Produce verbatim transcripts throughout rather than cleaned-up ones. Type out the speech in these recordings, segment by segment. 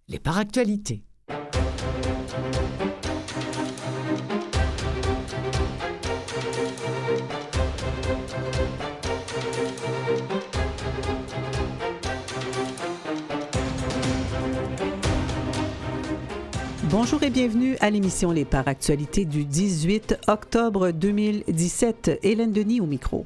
les paractualités. Bonjour et bienvenue à l'émission Les Paractualités du dix-huit octobre deux mille dix-sept. Hélène Denis au micro.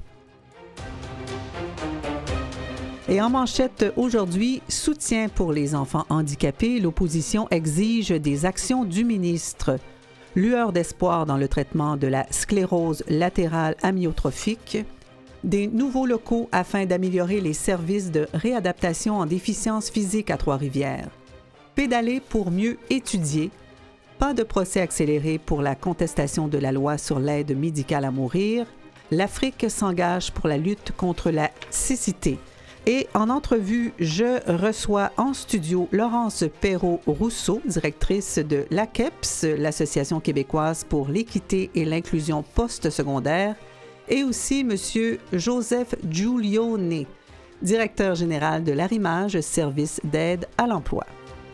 Et en manchette aujourd'hui, soutien pour les enfants handicapés, l'opposition exige des actions du ministre. Lueur d'espoir dans le traitement de la sclérose latérale amyotrophique. Des nouveaux locaux afin d'améliorer les services de réadaptation en déficience physique à Trois-Rivières. Pédaler pour mieux étudier. Pas de procès accéléré pour la contestation de la loi sur l'aide médicale à mourir. L'Afrique s'engage pour la lutte contre la cécité. Et en entrevue, je reçois en studio Laurence Perrault-Rousseau, directrice de l'A Q E P S, l'Association québécoise pour l'équité et l'inclusion postsecondaire, et aussi M. Joseph Giulione, directeur général de l'Arrimage, service d'aide à l'emploi.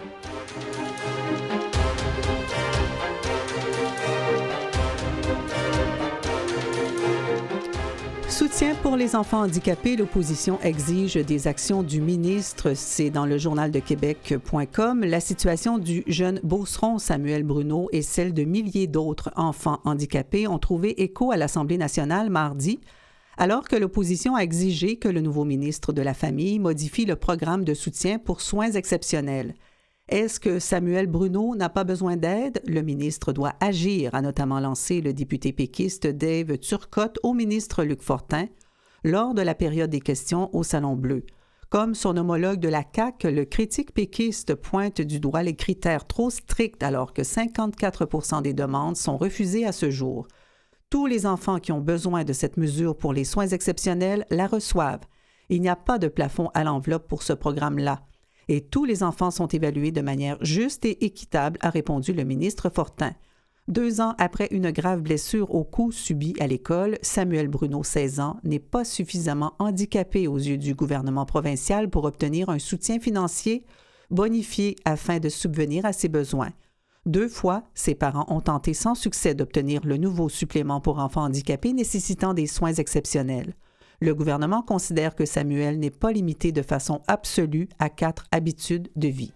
Soutien pour les enfants handicapés, l'opposition exige des actions du ministre. C'est dans le journal de Québec point com. La situation du jeune beauceron Samuel Bruno et celle de milliers d'autres enfants handicapés ont trouvé écho à l'Assemblée nationale mardi, alors que l'opposition a exigé que le nouveau ministre de la Famille modifie le programme de soutien pour soins exceptionnels. Est-ce que Samuel Bruno n'a pas besoin d'aide? Le ministre doit agir, a notamment lancé le député péquiste Dave Turcotte au ministre Luc Fortin lors de la période des questions au Salon Bleu. Comme son homologue de la C A Q, le critique péquiste pointe du doigt les critères trop stricts alors que cinquante-quatre pour cent des demandes sont refusées à ce jour. Tous les enfants qui ont besoin de cette mesure pour les soins exceptionnels la reçoivent. Il n'y a pas de plafond à l'enveloppe pour ce programme-là. Et tous les enfants sont évalués de manière juste et équitable, a répondu le ministre Fortin. Deux ans après une grave blessure au cou subie à l'école, Samuel Bruno, seize ans, n'est pas suffisamment handicapé aux yeux du gouvernement provincial pour obtenir un soutien financier bonifié afin de subvenir à ses besoins. Deux fois, ses parents ont tenté sans succès d'obtenir le nouveau supplément pour enfants handicapés nécessitant des soins exceptionnels. Le gouvernement considère que Samuel n'est pas limité de façon absolue à quatre habitudes de vie.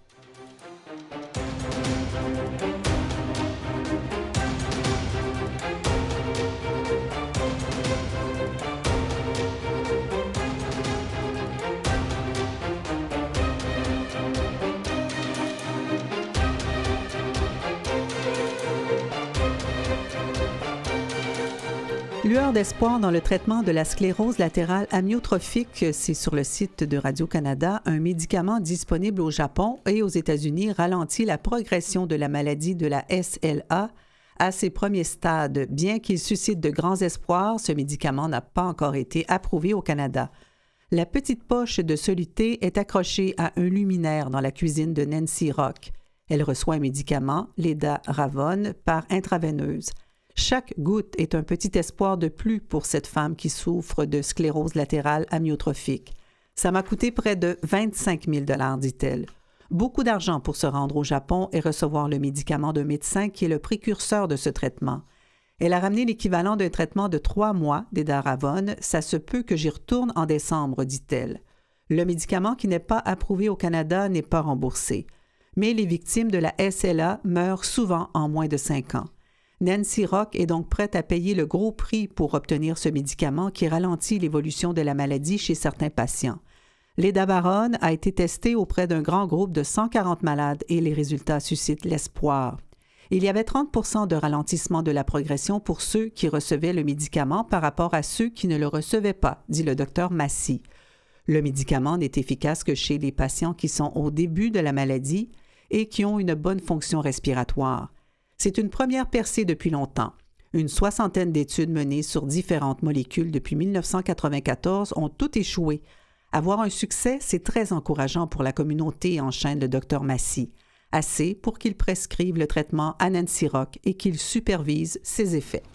Lueur d'espoir dans le traitement de la sclérose latérale amyotrophique, c'est sur le site de Radio-Canada. Un médicament disponible au Japon et aux États-Unis ralentit la progression de la maladie de la S L A à ses premiers stades. Bien qu'il suscite de grands espoirs, ce médicament n'a pas encore été approuvé au Canada. La petite poche de soluté est accrochée à un luminaire dans la cuisine de Nancy Rock. Elle reçoit un médicament, l'Edaravone, par intraveineuse. Chaque goutte est un petit espoir de plus pour cette femme qui souffre de sclérose latérale amyotrophique. Ça m'a coûté près de vingt-cinq mille dollars, dit-elle. Beaucoup d'argent pour se rendre au Japon et recevoir le médicament d'un médecin qui est le précurseur de ce traitement. Elle a ramené l'équivalent d'un traitement de trois mois d'Edaravone. Ça se peut que j'y retourne en décembre, dit-elle. Le médicament qui n'est pas approuvé au Canada n'est pas remboursé. Mais les victimes de la S L A meurent souvent en moins de cinq ans. Nancy Rock est donc prête à payer le gros prix pour obtenir ce médicament qui ralentit l'évolution de la maladie chez certains patients. L'Edavarone a été testé auprès d'un grand groupe de cent quarante malades et les résultats suscitent l'espoir. Il y avait trente pour cent de ralentissement de la progression pour ceux qui recevaient le médicament par rapport à ceux qui ne le recevaient pas, dit le docteur Massy. Le médicament n'est efficace que chez les patients qui sont au début de la maladie et qui ont une bonne fonction respiratoire. C'est une première percée depuis longtemps. Une soixantaine d'études menées sur différentes molécules depuis mille neuf cent quatre-vingt-quatorze ont toutes échoué. Avoir un succès, c'est très encourageant pour la communauté, enchaîne le docteur Massy. Assez pour qu'il prescrive le traitement à Nancy Rock et qu'il supervise ses effets.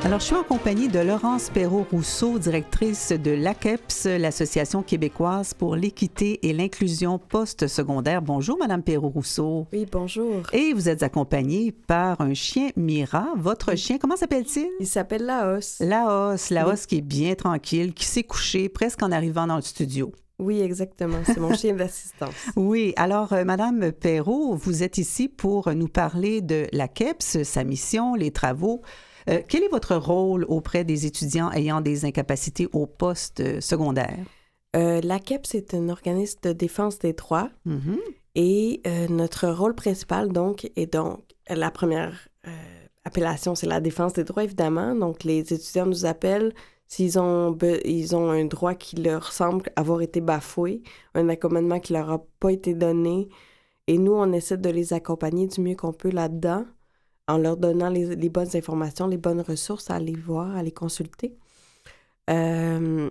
Alors, je suis en compagnie de Laurence Perrault-Rousseau, directrice de l'A Q E P S, l'Association québécoise pour l'équité et l'inclusion post-secondaire. Bonjour, Madame Perrault-Rousseau. Oui, bonjour. Et vous êtes accompagnée par un chien Mira. Votre oui. chien, comment s'appelle-t-il? Il s'appelle Laos. Laos, Laos oui. qui est bien tranquille, qui s'est couché presque en arrivant dans le studio. Oui, exactement. C'est mon chien d'assistance. Oui. Alors, euh, Madame Perrault, vous êtes ici pour nous parler de l'A Q E P S, sa mission, les travaux. Euh, quel est votre rôle auprès des étudiants ayant des incapacités au poste secondaire? Euh, L'A Q E P S est un organisme de défense des droits mm-hmm. et euh, notre rôle principal, donc, est donc, la première euh, appellation, c'est la défense des droits, évidemment. Donc, les étudiants nous appellent s'ils ont, be- ils ont un droit qui leur semble avoir été bafoué, un accommodement qui leur a pas été donné. Et nous, on essaie de les accompagner du mieux qu'on peut là-dedans, en leur donnant les, les bonnes informations, les bonnes ressources à aller voir, à les consulter. Euh,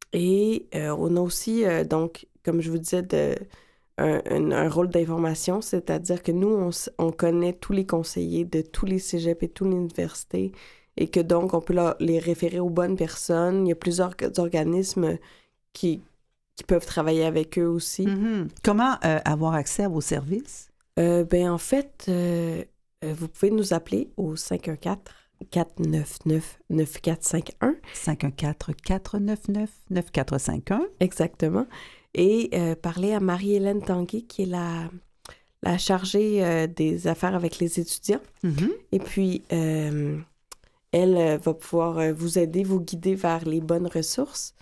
et euh, on a aussi, euh, donc, comme je vous disais, de, un, un, un rôle d'information, c'est-à-dire que nous, on, on connaît tous les conseillers de tous les cégeps et toutes les universités et que donc, on peut leur, les référer aux bonnes personnes. Il y a plusieurs organismes qui, qui peuvent travailler avec eux aussi. Mm-hmm. Comment euh, avoir accès à vos services? Euh, ben en fait... Euh, Euh, vous pouvez nous appeler au cinq un quatre, quatre neuf neuf, neuf quatre cinq un. cinq un quatre, quatre neuf neuf, neuf quatre cinq un. Exactement. Et euh, parler à Marie-Hélène Tanguay, qui est la, la chargée euh, des affaires avec les étudiants. Mm-hmm. Et puis, euh, elle euh, va pouvoir euh, vous aider, vous guider vers les bonnes ressources.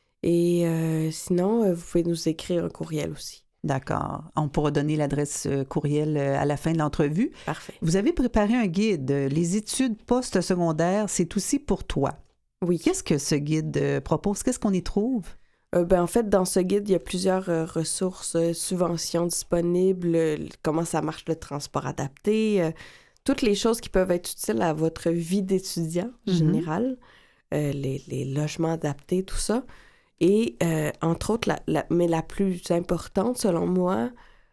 Et euh, sinon, euh, vous pouvez nous écrire un courriel aussi. D'accord. On pourra donner l'adresse courriel à la fin de l'entrevue. Parfait. Vous avez préparé un guide. Les études post-secondaires, c'est aussi pour toi. Oui. Qu'est-ce que ce guide propose? Qu'est-ce qu'on y trouve? Euh, ben, en fait, dans ce guide, il y a plusieurs euh, ressources, euh, subventions disponibles, euh, comment ça marche le transport adapté, euh, toutes les choses qui peuvent être utiles à votre vie d'étudiant mm-hmm. générale, euh, les, les logements adaptés, tout ça. Et, euh, entre autres, la, la, mais la plus importante, selon moi,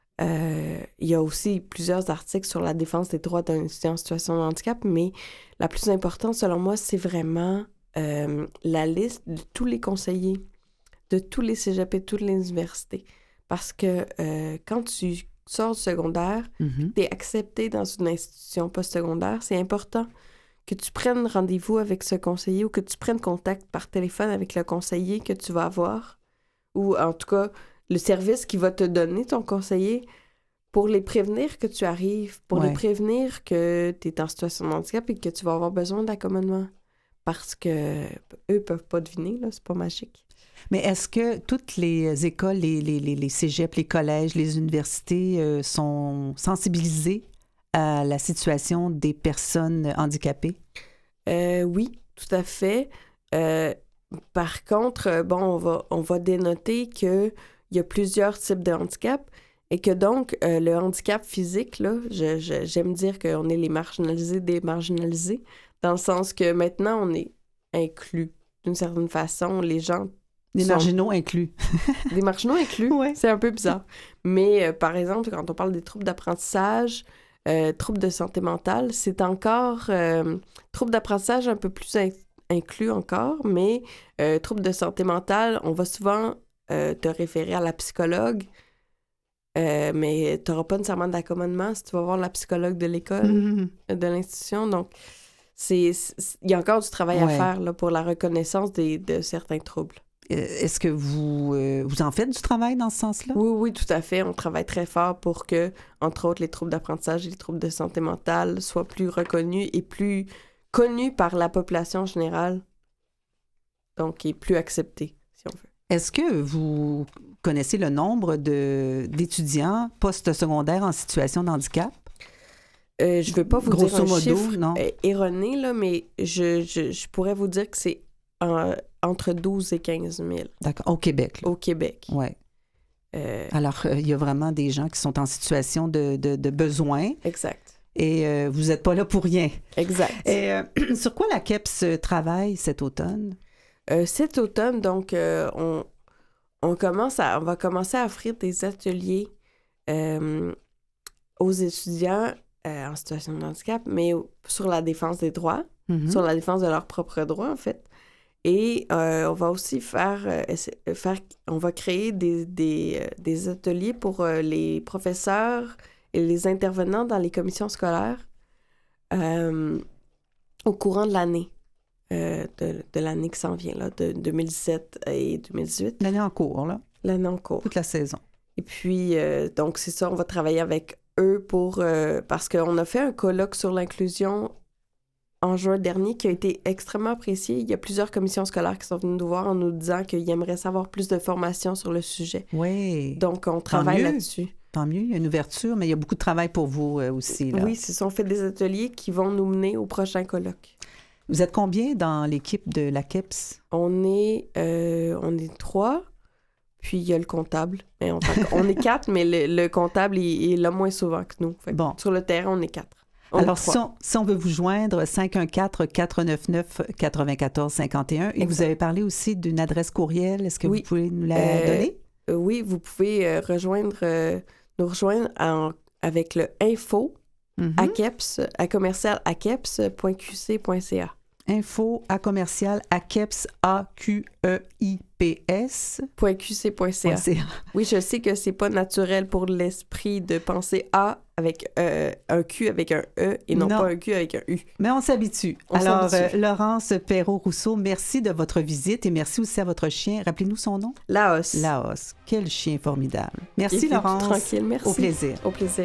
euh, il y a aussi plusieurs articles sur la défense des droits d'un étudiant en situation de handicap, mais la plus importante, selon moi, c'est vraiment euh, la liste de tous les conseillers, de tous les cégeps et de toutes les universités. Parce que euh, quand tu sors du secondaire, mm-hmm. tu es accepté dans une institution postsecondaire, c'est important que tu prennes rendez-vous avec ce conseiller ou que tu prennes contact par téléphone avec le conseiller que tu vas avoir, ou en tout cas, le service qui va te donner ton conseiller pour les prévenir que tu arrives, pour ouais. les prévenir que tu es en situation de handicap et que tu vas avoir besoin d'accommodement. Parce que eux peuvent pas deviner, là, c'est pas magique. Mais est-ce que toutes les écoles, les, les, les, les cégeps, les collèges, les universités euh, sont sensibilisés à la situation des personnes handicapées? Euh, oui, tout à fait. Euh, par contre, bon, on va, on va dénoter qu'il y a plusieurs types de handicap et que donc, euh, le handicap physique, là, je, je, j'aime dire qu'on est les marginalisés des marginalisés, dans le sens que maintenant, on est inclus. D'une certaine façon, les gens... Des sont... marginaux inclus. Des marginaux inclus, ouais. C'est un peu bizarre. Mais, euh, par exemple, quand on parle des troubles d'apprentissage... Euh, troubles de santé mentale, c'est encore euh, troubles d'apprentissage un peu plus in- inclus encore, mais euh, troubles de santé mentale, on va souvent euh, te référer à la psychologue, euh, mais tu n'auras pas nécessairement d'accommodement si tu vas voir la psychologue de l'école, mm-hmm. de l'institution. Donc, c'est, c'est, il y a encore du travail ouais. à faire là, pour la reconnaissance des, de certains troubles. Est-ce que vous, euh, vous en faites du travail dans ce sens-là? Oui, oui, tout à fait. On travaille très fort pour que, entre autres, les troubles d'apprentissage et les troubles de santé mentale soient plus reconnus et plus connus par la population générale. Donc, et plus acceptés, si on veut. Est-ce que vous connaissez le nombre de, d'étudiants post-secondaires en situation de handicap? Euh, je ne veux pas vous Grosso dire un modo, chiffre non? erroné, là, mais je, je, je pourrais vous dire que c'est en, entre douze et quinze mille. D'accord. Au Québec. Là. Au Québec. Oui. Euh... Alors, il euh, y a vraiment des gens qui sont en situation de, de, de besoin. Exact. Et euh, vous n'êtes pas là pour rien. Exact. Et euh, sur quoi la Q E P S travaille cet automne? Euh, cet automne, donc, euh, on, on, commence à, on va commencer à offrir des ateliers euh, aux étudiants euh, en situation de handicap, mais sur la défense des droits. mm-hmm. sur la défense de leurs propres droits, en fait. Et euh, on va aussi faire, euh, faire... On va créer des, des, euh, des ateliers pour euh, les professeurs et les intervenants dans les commissions scolaires euh, au courant de l'année. Euh, de, de l'année qui s'en vient, là, de deux mille dix-sept et deux mille dix-huit. L'année en cours, là. L'année en cours. Toute la saison. Et puis, euh, donc, c'est ça, on va travailler avec eux pour... Euh, parce qu'on a fait un colloque sur l'inclusion en juin dernier qui a été extrêmement apprécié. Il y a plusieurs commissions scolaires qui sont venues nous voir en nous disant qu'ils aimeraient savoir plus de formation sur le sujet. Oui. Donc, on travaille là-dessus. Tant mieux, il y a une ouverture, mais il y a beaucoup de travail pour vous euh, aussi, là. Oui, c'est ça, on fait des ateliers qui vont nous mener au prochain colloque. Vous êtes combien dans l'équipe de la K E P S? On est, euh, on est trois, puis il y a le comptable. Mais on, on est quatre, mais le, le comptable, il, il est là moins souvent que nous. Fait bon. Sur le terrain, on est quatre. On Alors, est si, on, si on veut vous joindre, cinq un quatre, quatre neuf neuf, quatre quatre cinq un. Et exact. Vous avez parlé aussi d'une adresse courriel. Est-ce que oui. vous pouvez nous la euh, donner? Euh, oui, vous pouvez euh, rejoindre, euh, nous rejoindre en, avec le info mm-hmm. à keps, à commercial à keps point q c point c a. Info à commercial à keps, A Q E I P S. .qc.ca. Oui, je sais que c'est pas naturel pour l'esprit de penser A avec euh, un Q avec un E et non, non pas un Q avec un U. Mais on s'habitue. On Alors, s'habitue. Euh, Laurence Perrault-Rousseau, merci de votre visite et merci aussi à votre chien. Rappelez-nous son nom. Laos. Laos. Quel chien formidable. Merci, et Laurence. Tranquille, merci. Au plaisir. Au plaisir.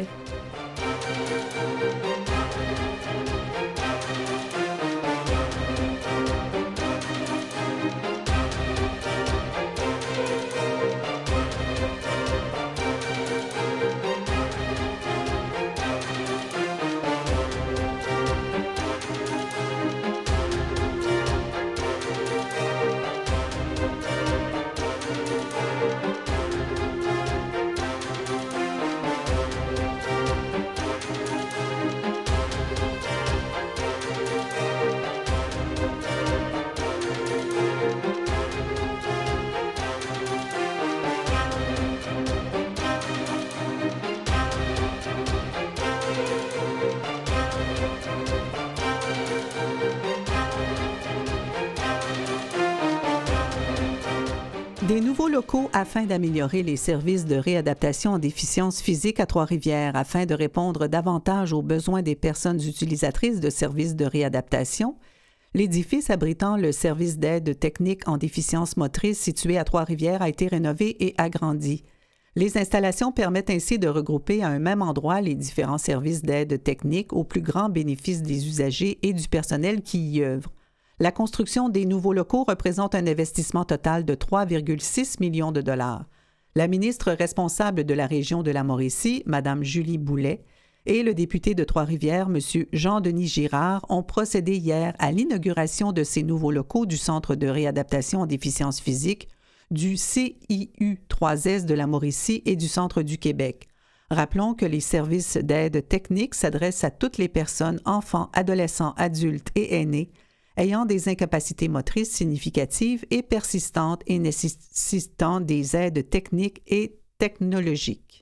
Des nouveaux locaux afin d'améliorer les services de réadaptation en déficience physique à Trois-Rivières, afin de répondre davantage aux besoins des personnes utilisatrices de services de réadaptation. L'édifice abritant le service d'aide technique en déficience motrice situé à Trois-Rivières a été rénové et agrandi. Les installations permettent ainsi de regrouper à un même endroit les différents services d'aide technique au plus grand bénéfice des usagers et du personnel qui y œuvre. La construction des nouveaux locaux représente un investissement total de trois virgule six millions de dollars. La ministre responsable de la région de la Mauricie, Mme Julie Boulet, et le député de Trois-Rivières, M. Jean-Denis Girard, ont procédé hier à l'inauguration de ces nouveaux locaux du Centre de réadaptation en déficience physique, du C I U trois S de la Mauricie et du Centre du Québec. Rappelons que les services d'aide technique s'adressent à toutes les personnes, enfants, adolescents, adultes et aînés, ayant des incapacités motrices significatives et persistantes et nécessitant des aides techniques et technologiques.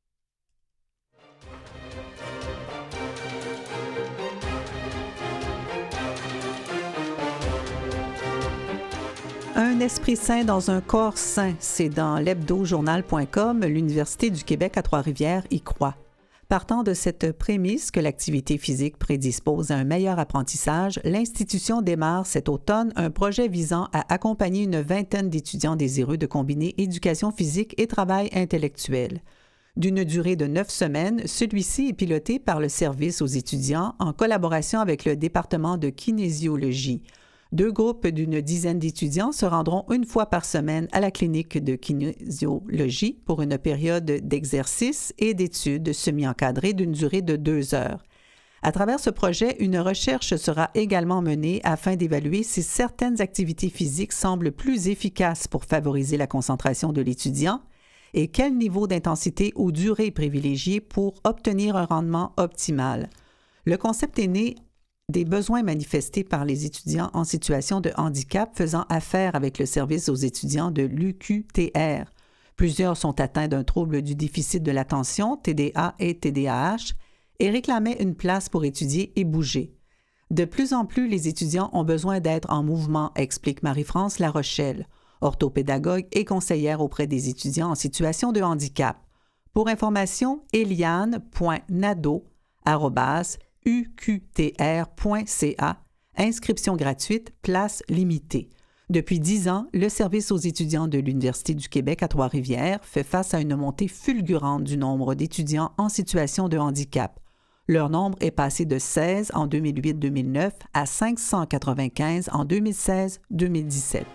Un esprit sain dans un corps sain, c'est dans l'hebdo journal point com, l'Université du Québec à Trois-Rivières y croit. Partant de cette prémisse que l'activité physique prédispose à un meilleur apprentissage, l'institution démarre cet automne un projet visant à accompagner une vingtaine d'étudiants désireux de combiner éducation physique et travail intellectuel. D'une durée de neuf semaines, celui-ci est piloté par le service aux étudiants en collaboration avec le département de kinésiologie. Deux groupes d'une dizaine d'étudiants se rendront une fois par semaine à la clinique de kinésiologie pour une période d'exercice et d'études semi-encadrées d'une durée de deux heures. À travers ce projet, une recherche sera également menée afin d'évaluer si certaines activités physiques semblent plus efficaces pour favoriser la concentration de l'étudiant et quel niveau d'intensité ou durée privilégier pour obtenir un rendement optimal. Le concept est né des besoins manifestés par les étudiants en situation de handicap faisant affaire avec le service aux étudiants de l'U Q T R. Plusieurs sont atteints d'un trouble du déficit de l'attention, T D A et T D A H, et réclamaient une place pour étudier et bouger. De plus en plus, les étudiants ont besoin d'être en mouvement, explique Marie-France Larochelle, orthopédagogue et conseillère auprès des étudiants en situation de handicap. Pour information, eliane point nadeau arobase u q t r point c a. Inscription gratuite, place limitée. Depuis dix ans, le service aux étudiants de l'Université du Québec à Trois-Rivières fait face à une montée fulgurante du nombre d'étudiants en situation de handicap. Leur nombre est passé de seize en deux mille huit deux mille neuf à cinq cent quatre-vingt-quinze en deux mille seize deux mille dix-sept.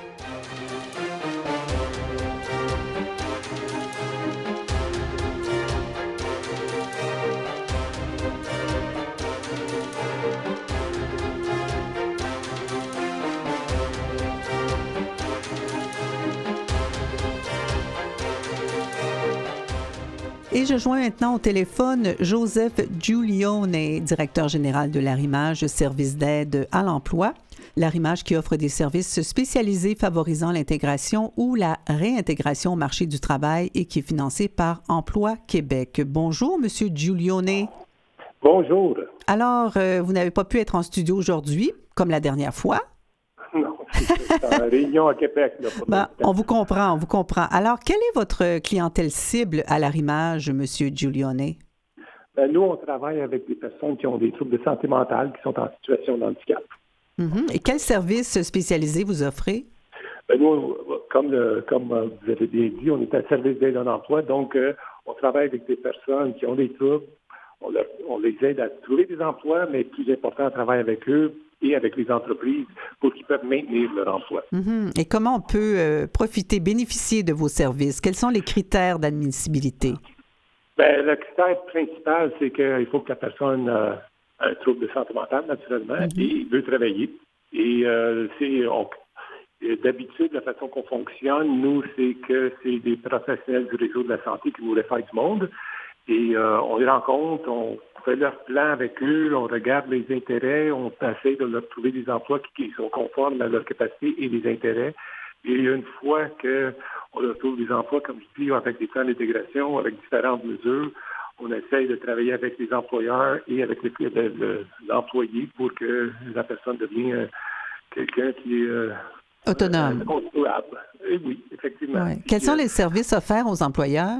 Et je joins maintenant au téléphone Joseph Giulione, directeur général de l'Arrimage, service d'aide à l'emploi. L'Arrimage qui offre des services spécialisés favorisant l'intégration ou la réintégration au marché du travail et qui est financé par Emploi Québec. Bonjour, Monsieur Giulione. Bonjour. Alors, euh, vous n'avez pas pu être en studio aujourd'hui, comme la dernière fois. Non, c'est en réunion à Québec. Là, ben, on vous comprend, on vous comprend. Alors, quelle est votre clientèle cible à l'Arrimage, M. Giulione? Ben, nous, on travaille avec des personnes qui ont des troubles de santé mentale, qui sont en situation de handicap. Mm-hmm. Et quels services spécialisés vous offrez? Ben, nous, comme, le, comme vous avez bien dit, on est un service d'aide à l'emploi, donc euh, on travaille avec des personnes qui ont des troubles. On, leur, on les aide à trouver des emplois, mais plus important, on travaille avec eux et avec les entreprises pour qu'ils peuvent maintenir leur emploi. Mm-hmm. Et comment on peut euh, profiter, bénéficier de vos services? Quels sont les critères d'admissibilité? Bien, le critère principal, c'est qu'il faut que la personne euh, a un trouble de santé mentale, naturellement, mm-hmm. et veut travailler. Et euh, c'est on, d'habitude, la façon qu'on fonctionne, nous, c'est que c'est des professionnels du réseau de la santé qui nous réfèrent du monde. Et euh, on les rencontre, on fait leur plan avec eux, on regarde les intérêts, on essaie de leur trouver des emplois qui, qui sont conformes à leur capacité et les intérêts. Et une fois qu'on leur trouve des emplois, comme je dis, avec des plans d'intégration, avec différentes mesures, on essaie de travailler avec les employeurs et avec les, le, le, l'employé pour que la personne devienne euh, quelqu'un qui est euh, autonome. Euh, contrôlable. Et oui, effectivement. Ouais. Quels sont les services offerts aux employeurs?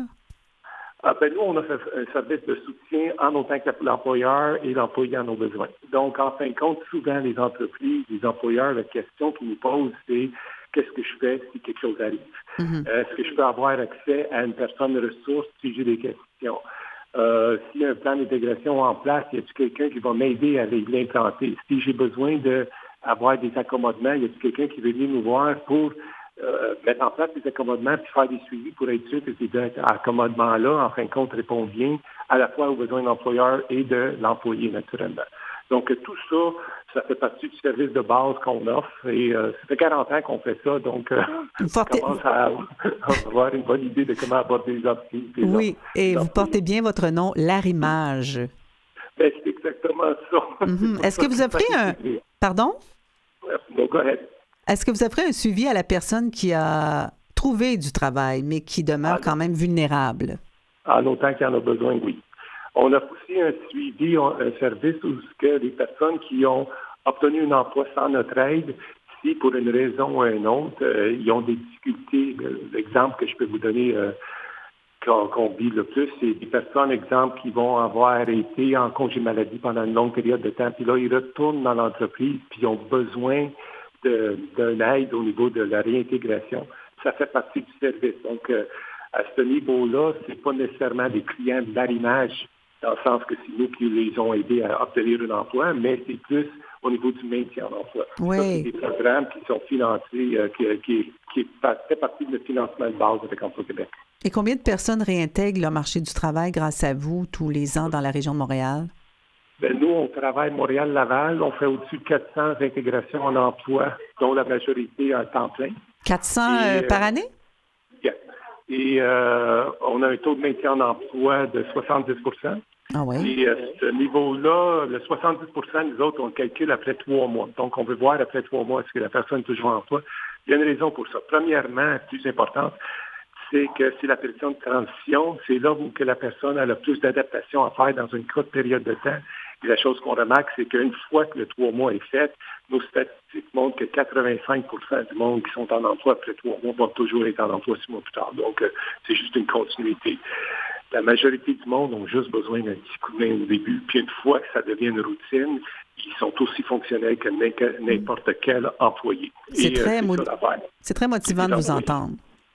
Ah, ben, nous, on a fait un service de soutien en autant que l'employeur et l'employé en ont besoin. Donc, en fin de compte, souvent, les entreprises, les employeurs, la question qu'ils nous posent, c'est qu'est-ce que je fais si quelque chose arrive? Mm-hmm. Euh, est-ce que je peux avoir accès à une personne de ressources si j'ai des questions? Euh, s'il y a un plan d'intégration en place, y a-t-il quelqu'un qui va m'aider à l'implanter? Si j'ai besoin d'avoir des accommodements, y a-t-il quelqu'un qui veut venir nous voir pour Euh, mettre en place des accommodements puis faire des suivis pour être sûr que ces accommodements-là, en fin de compte, répondent bien à la fois aux besoins de l'employeur et de l'employé, naturellement. Donc, tout ça, ça fait partie du service de base qu'on offre et euh, ça fait quarante ans qu'on fait ça, donc euh, portez... on commence à avoir une bonne idée de comment aborder les entreprises. Oui, et vous portez bien votre nom, l'Arrimage. Ben, c'est exactement ça. Mm-hmm. Est-ce que vous offrez un... Pardon? No, go ahead. Est-ce que vous offrez un suivi à la personne qui a trouvé du travail, mais qui demeure ah, quand même vulnérable? En autant qu'il y en a besoin, oui. On a aussi un suivi, un service où que les personnes qui ont obtenu un emploi sans notre aide, si pour une raison ou une autre, euh, ils ont des difficultés, l'exemple que je peux vous donner euh, qu'on, qu'on vit le plus, c'est des personnes, exemple, qui vont avoir été en congé maladie pendant une longue période de temps, puis là, ils retournent dans l'entreprise, puis ils ont besoin De, d'une aide au niveau de la réintégration. Ça fait partie du service. Donc, euh, à ce niveau-là, ce n'est pas nécessairement des clients de l'Arrimage, dans le sens que c'est nous qui les ont aidés à obtenir un emploi, mais c'est plus au niveau du maintien en emploi. Oui. Ça, c'est des programmes qui sont financés, euh, qui, qui, qui fait partie de financement de base avec Emploi Québec. Et combien de personnes réintègrent le marché du travail grâce à vous tous les ans dans la région de Montréal? Ben, nous, on travaille Montréal-Laval. On fait au-dessus de quatre cents intégrations en emploi, dont la majorité à temps plein. quatre cents et, euh, par année? Yeah. Et euh, on a un taux de maintien en emploi de soixante-dix pour cent. Ah oui? Et à euh, ce niveau-là, le soixante-dix pour cent, nous autres, on le calcule après trois mois. Donc, on veut voir après trois mois est-ce que la personne est toujours en emploi. Il y a une raison pour ça. Premièrement, plus importante, c'est que c'est la période de transition. C'est là où que la personne a le plus d'adaptation à faire dans une courte période de temps. Et la chose qu'on remarque, c'est qu'une fois que le trois mois est fait, nos statistiques montrent que quatre-vingt-cinq pour cent du monde qui sont en emploi après trois mois vont toujours être en emploi six mois plus tard. Donc, euh, c'est juste une continuité. La majorité du monde ont juste besoin d'un petit coup de main au début. Puis une fois que ça devient une routine, ils sont aussi fonctionnels que n'importe quel employé. C'est, Et, très, euh, c'est, mo- ça, c'est très motivant de vous entendre.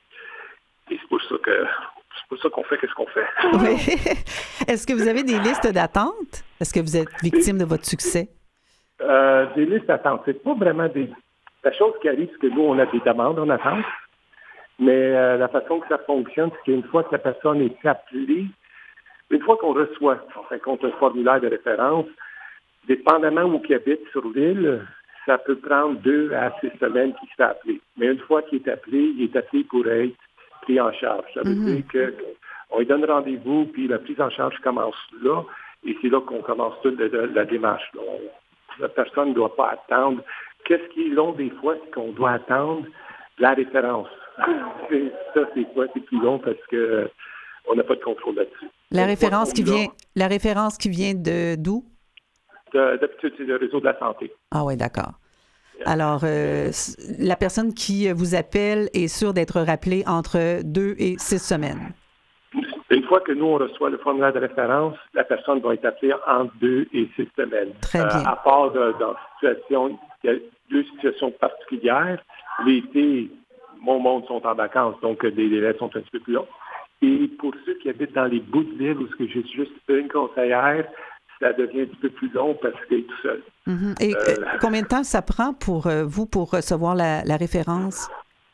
Et c'est pour ça que c'est pour ça qu'on fait ce qu'on fait. Oui. Est-ce que vous avez des listes d'attente? Est-ce que vous êtes victime de votre succès? Euh, des listes d'attente, c'est pas vraiment des... La chose qui arrive, c'est que nous, on a des demandes en attente, mais euh, la façon que ça fonctionne, c'est qu'une fois que la personne est appelée, une fois qu'on reçoit, en fin de compte, un formulaire de référence, dépendamment où il habite sur l'île, ça peut prendre deux à six semaines qu'il se fait appeler. Mais une fois qu'il est appelé, il est appelé pour être pris en charge. Ça veut mm-hmm. dire qu'on lui donne rendez-vous, puis la prise en charge commence là, et c'est là qu'on commence toute la, la, la démarche. Donc, la personne ne doit pas attendre. Qu'est-ce qui est long des fois, c'est qu'on doit attendre la référence. C'est, ça, c'est quoi? C'est plus long parce que euh, on n'a pas de contrôle là-dessus. La référence qui vient, la référence qui vient de d'où? De, d'habitude, c'est le réseau de la santé. Ah oui, d'accord. Alors, euh, la personne qui vous appelle est sûre d'être rappelée entre deux et six semaines. Une fois que nous, on reçoit le formulaire de référence, la personne va être appelée entre deux et six semaines. Très bien. Euh, à part de, dans situation, il y a deux situations particulières. L'été, mon monde sont en vacances, donc les délais sont un petit peu plus longs. Et pour ceux qui habitent dans les bouts de l'île où j'ai juste une conseillère, ça devient un petit peu plus long parce qu'elle est tout seul. Mm-hmm. Et euh, combien de temps ça prend pour euh, vous pour recevoir la, la référence?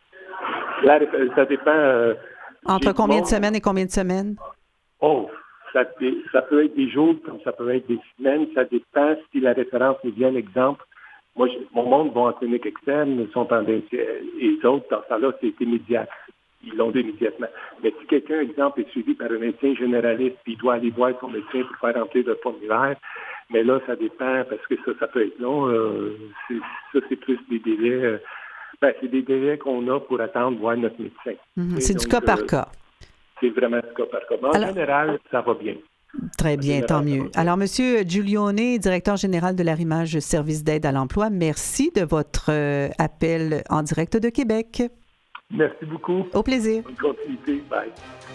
La, ça dépend. Euh, Entre combien de semaines et combien de semaines? Oh, ça, ça peut être des jours comme ça peut être des semaines. Ça dépend si la référence nous vient. Exemple, moi, je, mon monde va en clinique externe, ils sont en et les autres, dans ça là, c'est immédiat. Ils l'ont dit immédiatement. Mais si quelqu'un, exemple, est suivi par un médecin généraliste, puis il doit aller voir son médecin pour faire remplir le formulaire, mais là, ça dépend, parce que ça, ça peut être long. Euh, c'est, ça, c'est plus des délais. Euh, ben, c'est des délais qu'on a pour attendre voir notre médecin. Mm-hmm. C'est donc, du cas par euh, cas. C'est vraiment du cas par cas. Mais en Alors, général, ça va bien. Très bien, tant mieux. Alors, M. Giulione, directeur général de l'Arrimage Service d'aide à l'emploi, merci de votre euh, appel en direct de Québec. Merci beaucoup. Au plaisir. Bonne continuité. Bye.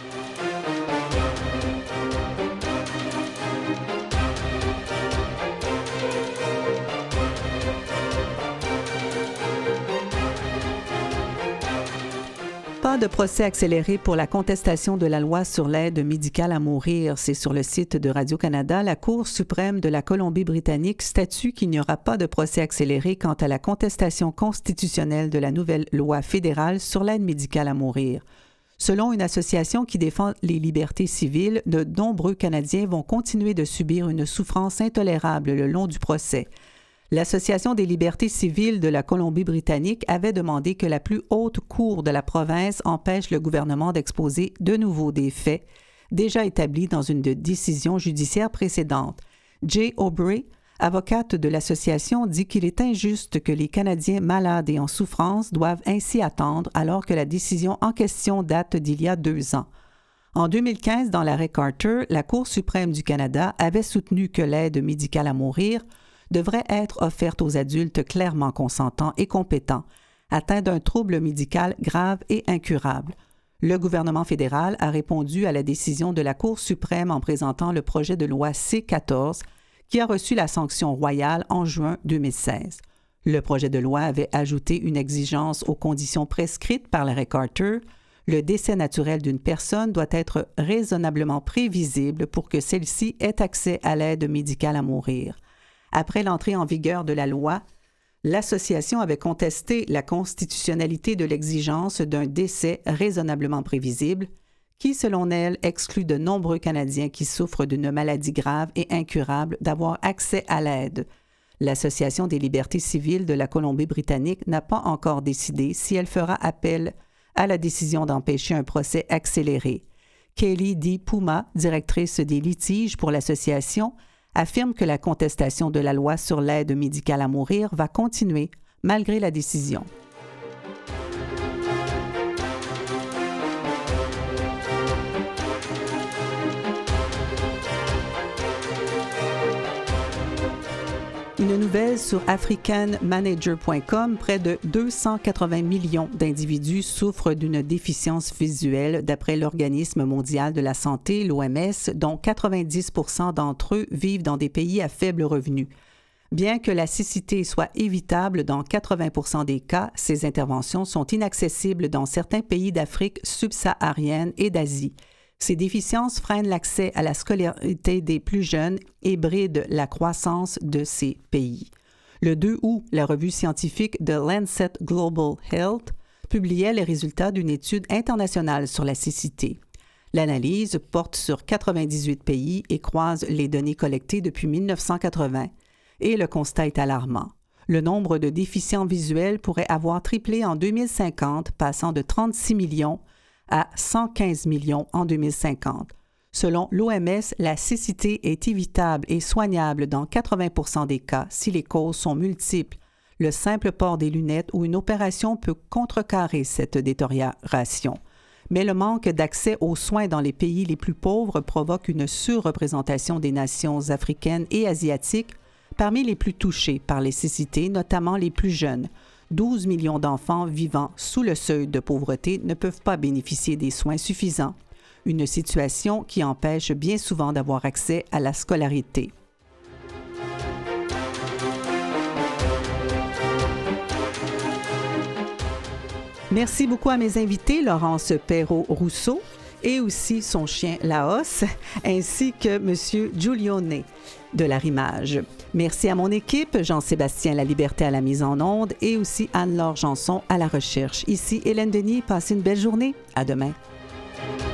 Pas de procès accéléré pour la contestation de la loi sur l'aide médicale à mourir. C'est sur le site de Radio-Canada. La Cour suprême de la Colombie-Britannique statue qu'il n'y aura pas de procès accéléré quant à la contestation constitutionnelle de la nouvelle loi fédérale sur l'aide médicale à mourir. Selon une association qui défend les libertés civiles, de nombreux Canadiens vont continuer de subir une souffrance intolérable le long du procès. L'Association des libertés civiles de la Colombie-Britannique avait demandé que la plus haute cour de la province empêche le gouvernement d'exposer de nouveau des faits déjà établis dans une décision judiciaire précédente. Jay Aubrey, avocate de l'association, dit qu'il est injuste que les Canadiens malades et en souffrance doivent ainsi attendre alors que la décision en question date d'il y a deux ans. En deux mille quinze, dans l'arrêt Carter, la Cour suprême du Canada avait soutenu que l'aide médicale à mourir devrait être offerte aux adultes clairement consentants et compétents, atteints d'un trouble médical grave et incurable. Le gouvernement fédéral a répondu à la décision de la Cour suprême en présentant le projet de loi C quatorze, qui a reçu la sanction royale en juin deux mille seize. Le projet de loi avait ajouté une exigence aux conditions prescrites par l'arrêt Carter. Le décès naturel d'une personne doit être raisonnablement prévisible pour que celle-ci ait accès à l'aide médicale à mourir. Après l'entrée en vigueur de la loi, l'association avait contesté la constitutionnalité de l'exigence d'un décès raisonnablement prévisible, qui, selon elle, exclut de nombreux Canadiens qui souffrent d'une maladie grave et incurable d'avoir accès à l'aide. L'Association des libertés civiles de la Colombie-Britannique n'a pas encore décidé si elle fera appel à la décision d'empêcher un procès accéléré. Kelly D. Puma, directrice des litiges pour l'association, affirme que la contestation de la loi sur l'aide médicale à mourir va continuer malgré la décision. nouvelle sur african manager point com, près de deux cent quatre-vingts millions d'individus souffrent d'une déficience visuelle d'après l'Organisme mondial de la santé, l'O M S, dont quatre-vingt-dix pour cent d'entre eux vivent dans des pays à faible revenu. Bien que la cécité soit évitable dans quatre-vingts pour cent des cas, ces interventions sont inaccessibles dans certains pays d'Afrique subsaharienne et d'Asie. Ces déficiences freinent l'accès à la scolarité des plus jeunes et brident la croissance de ces pays. Le deux août, la revue scientifique The Lancet Global Health publiait les résultats d'une étude internationale sur la cécité. L'analyse porte sur quatre-vingt-dix-huit pays et croise les données collectées depuis mille neuf cent quatre-vingts. Et le constat est alarmant. Le nombre de déficients visuels pourrait avoir triplé en deux mille cinquante, passant de trente-six millions à cent quinze millions en deux mille cinquante. Selon l'O M S, la cécité est évitable et soignable dans quatre-vingts pour cent des cas si les causes sont multiples. Le simple port des lunettes ou une opération peut contrecarrer cette détérioration. Mais le manque d'accès aux soins dans les pays les plus pauvres provoque une surreprésentation des nations africaines et asiatiques parmi les plus touchés par les cécités, notamment les plus jeunes. douze millions d'enfants vivant sous le seuil de pauvreté ne peuvent pas bénéficier des soins suffisants, une situation qui empêche bien souvent d'avoir accès à la scolarité. Merci beaucoup à mes invités, Laurence Perrault-Rousseau et aussi son chien Laos, ainsi que M. Giulione de l'Arrimage. Merci à mon équipe, Jean-Sébastien Laliberté à la mise en onde et aussi Anne-Laure Janson à la recherche. Ici Hélène Denis, passez une belle journée. À demain.